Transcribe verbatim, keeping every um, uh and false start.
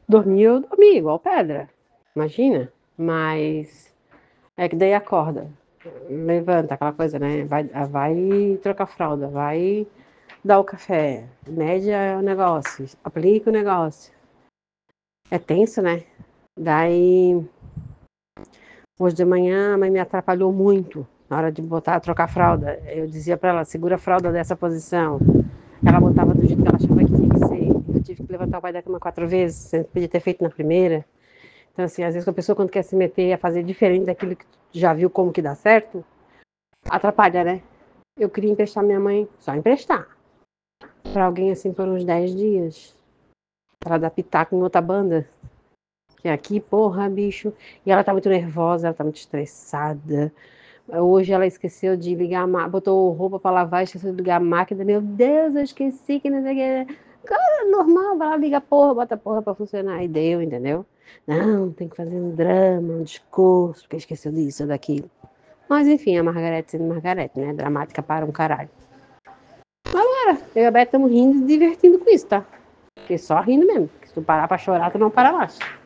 Dormir, eu dormi igual pedra. Imagina. Mas é que daí acorda. Levanta, aquela coisa, né? Vai, vai trocar fralda, vai dar o café, média o negócio, aplica o negócio. É tenso, né? Daí, hoje de manhã, a mãe me atrapalhou muito na hora de botar, trocar a fralda. Eu dizia pra ela, segura a fralda dessa posição. Ela botava do jeito que ela achava que tinha que ser. Eu tive que levantar o pai da cama quatro vezes, sendo que podia ter feito na primeira. Então, assim, às vezes a pessoa quando quer se meter a fazer diferente daquilo que já viu como que dá certo, atrapalha, né? Eu queria emprestar minha mãe, só emprestar, pra alguém assim por uns dez dias. Pra dar pitaco em outra banda. Que aqui, porra, bicho. E ela tá muito nervosa, ela tá muito estressada. Hoje ela esqueceu de ligar a máquina, botou roupa pra lavar, esqueceu de ligar a máquina. Meu Deus, eu esqueci que não sei o que. Cara, normal, vai lá, liga a porra, bota a porra pra funcionar. E deu, entendeu? Não, tem que fazer um drama, um discurso, porque esqueceu disso ou daquilo. Mas enfim, a Margarete sendo Margarete, né? Dramática para um caralho. Agora, eu e a Beth estamos rindo e divertindo com isso, tá? Porque só rindo mesmo. Se tu parar pra chorar, tu não para mais.